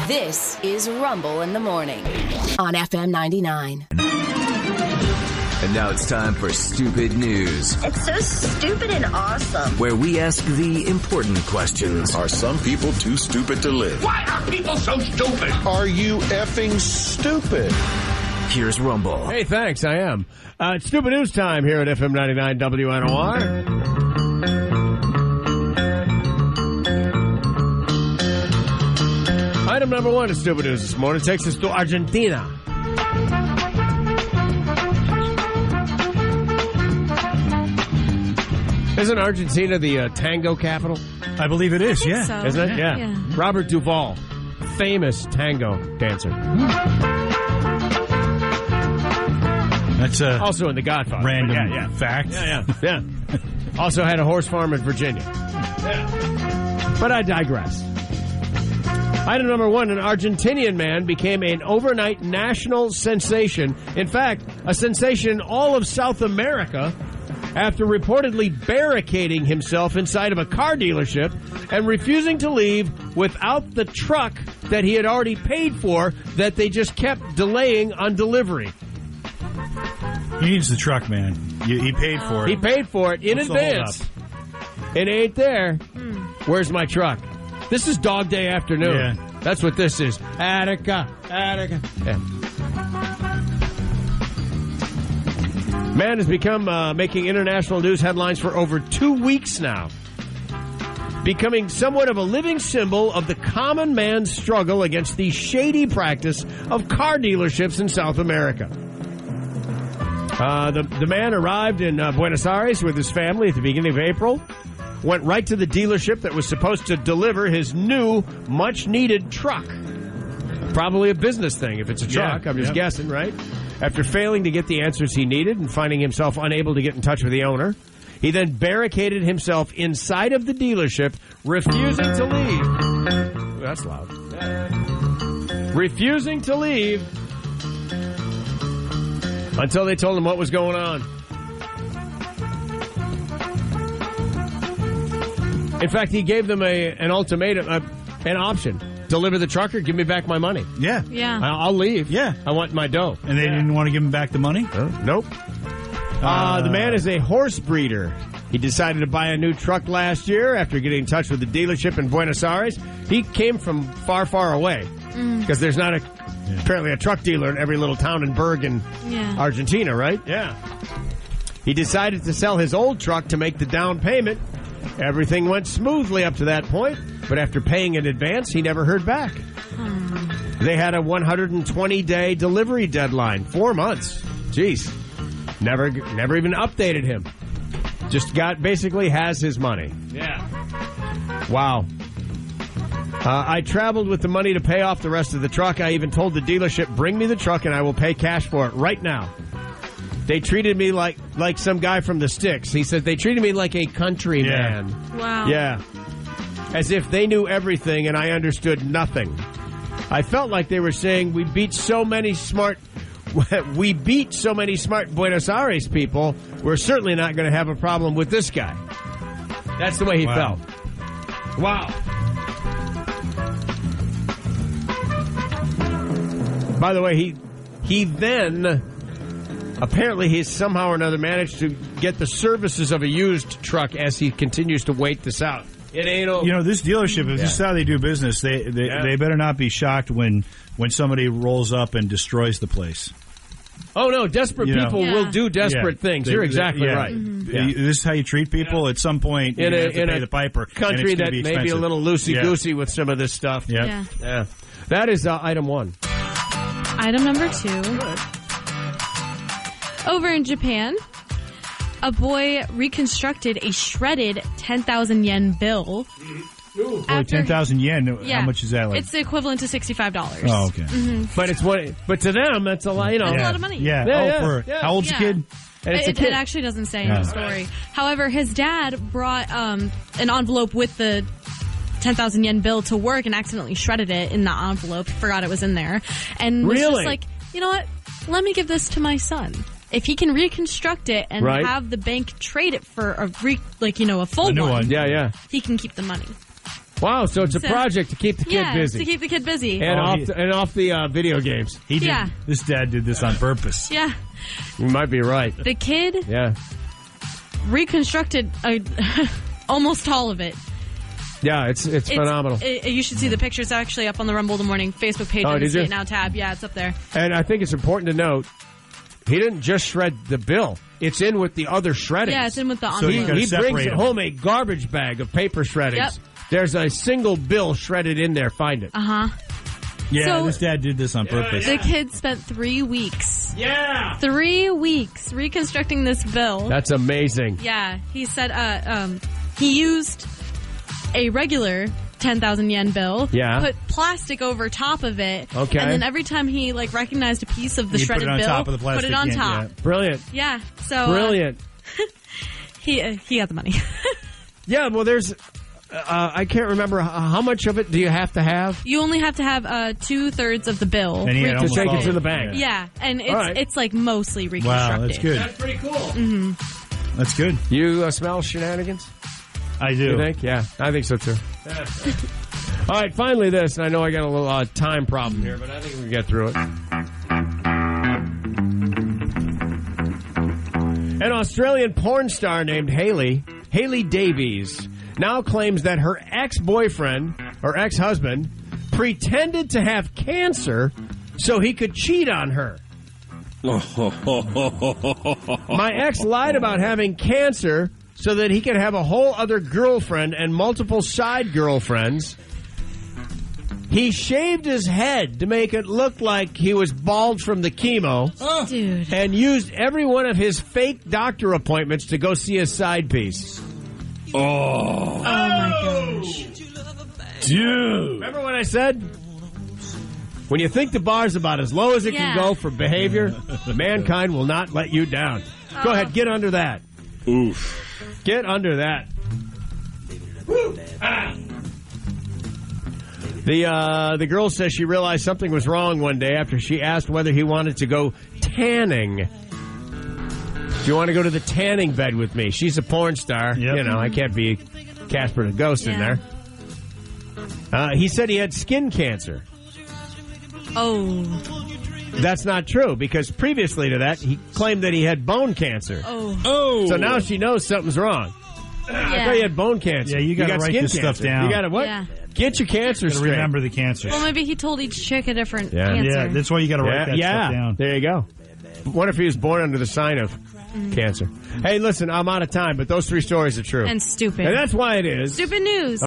This is Rumble in the Morning on FM 99. And now it's time for Stupid News. It's so stupid and awesome. Where we ask the important questions. Are some people too stupid to live? Why are people so stupid? Are you effing stupid? Here's Rumble. Hey, thanks, I am. It's Stupid News time here at FM 99 WNOR. Item number one is Stupid News this morning takes us to Argentina. Isn't Argentina the tango capital? I believe it is, yeah. So. Isn't it? Yeah. Robert Duvall, famous tango dancer. That's also in The Godfather. Random fact. Yeah. Also had a horse farm in Virginia. But I digress. Item number one, an Argentinian man became an overnight national sensation. In fact, a sensation in all of South America after reportedly barricading himself inside of a car dealership and refusing to leave without the truck that he had already paid for that they just kept delaying on delivery. He needs the truck, man. He paid for it. He paid for it in advance. It ain't there. Where's my truck? This is Dog Day afternoon. Yeah. That's what this is. Attica. Yeah. Man has become making international news headlines for over 2 weeks now. Becoming somewhat of a living symbol of the common man's struggle against the shady practice of car dealerships in South America. The man arrived in Buenos Aires with his family at the beginning of April. Went right to the dealership that was supposed to deliver his new, much-needed truck. Probably a business thing if it's a truck. I'm just guessing, right? After failing to get the answers he needed and finding himself unable to get in touch with the owner, he then barricaded himself inside of the dealership, refusing to leave. Ooh, that's loud. Refusing to leave until they told him what was going on. In fact, he gave them an ultimatum, an option. Deliver the truck or give me back my money. Yeah. I'll leave. Yeah. I want my dough. And they didn't want to give him back the money? Nope. The man is a horse breeder. He decided to buy a new truck last year after getting in touch with the dealership in Buenos Aires. He came from far, far away because there's not apparently a truck dealer in every little town and burg in Argentina, right? Yeah. He decided to sell his old truck to make the down payment. Everything went smoothly up to that point, but after paying in advance, he never heard back. They had a 120-day delivery deadline, 4 months. Jeez. Never even updated him. Just basically has his money. Yeah. Wow. I traveled with the money to pay off the rest of the truck. I even told the dealership, bring me the truck and I will pay cash for it right now. They treated me like some guy from the sticks. He said they treated me like a country man. Wow. Yeah. As if they knew everything and I understood nothing. I felt like they were saying we beat so many smart Buenos Aires people. We're certainly not going to have a problem with this guy. That's the way he felt. Wow. By the way, he then... Apparently, he's somehow or another managed to get the services of a used truck as he continues to wait this out. It ain't over. You know, this dealership, if this is how they do business, they better not be shocked when somebody rolls up and destroys the place. Oh, no, desperate people will do desperate things. You're exactly right. This is how you treat people. At some point, you have to pay the piper. Country that may be a little loosey-goosey with some of this stuff. Yeah. That is item one. Item number two. Over in Japan, a boy reconstructed a shredded 10,000 yen bill. Boy, 10,000 yen. How much is that? Like? It's the equivalent to $65. Oh, okay. But to them, that's a lot. That's a lot of money. How old's the kid? It actually doesn't say in the story. However, his dad brought an envelope with the 10,000 yen bill to work and accidentally shredded it in the envelope. Forgot it was in there, and was just like, you know what? Let me give this to my son. If he can reconstruct it and have the bank trade it for a full new one. He can keep the money. Wow, so it's a project to keep the kid busy. to keep the kid busy. And off the video games. He did. Yeah. This dad did this on purpose. Yeah. You might be right. The kid Yeah. reconstructed almost all of it. Yeah, it's phenomenal. You should see the picture. It's actually up on the Rumble in the Morning Facebook page Oh, on the did See you? It Now tab. Yeah, it's up there. And I think it's important to note, he didn't just shred the bill. It's in with the other shreddings. Yeah, it's in with the So you envelope. gotta He separate brings them. home a garbage bag of paper shreddings. Yep. There's a single bill shredded in there. Find it. Uh-huh. Yeah, So- this dad did this on purpose. The kid spent 3 weeks. Yeah. 3 weeks reconstructing this bill. That's amazing. Yeah, he said he used a regular 10,000 yen bill, Yeah. put plastic over top of it, Okay. and then every time he recognized a piece of the He put shredded it on bill, top of the put plastic, it on yeah, top. yeah. Brilliant. Yeah, so Brilliant. he got the money. Yeah, well, there's... I can't remember how much of it do you have to have You only have to have 2/3 of the bill. And he had to almost take all it to of the bank. Yeah, and it's All right. it's like mostly reconstructed. Wow, that's good. That's pretty cool. Mm-hmm. That's good. You smell shenanigans? I do. You think? Yeah, I think so too. All right, finally this, and I know I got a little time problem here, but I think we can get through it. An Australian porn star named Hailey Davies, now claims that her ex-boyfriend, or ex-husband, pretended to have cancer so he could cheat on her. My ex lied about having cancer so that he could have a whole other girlfriend and multiple side girlfriends. He shaved his head to make it look like he was bald from the chemo Dude. and used every one of his fake doctor appointments to go see a side piece. Oh my gosh. Dude. Remember what I said? When you think the bar's about as low as it can Yeah. go for behavior, mankind will not let you down. Go ahead, get under that. Oof. Get under that. Woo. Ah. The girl says she realized something was wrong one day after she asked whether he wanted to go tanning. Do you want to go to the tanning bed with me? She's a porn star. Yep. You know, I can't be Casper the Ghost in Yeah. there. He said he had skin cancer. Oh. That's not true, because previously to that, he claimed that he had bone cancer. Oh. So now she knows something's wrong. I thought you had bone cancer. Yeah, you gotta got write skin this stuff cancer. down. You got to what? Yeah. Get your cancer Gotta straight. remember the cancers. Well, maybe he told each chick a different Yeah. cancer. Yeah, that's why you got to write that stuff down. There you go. What if he was born under the sign of cancer? Hey, listen, I'm out of time, but those 3 stories are true. And stupid. And that's why it is. Stupid news.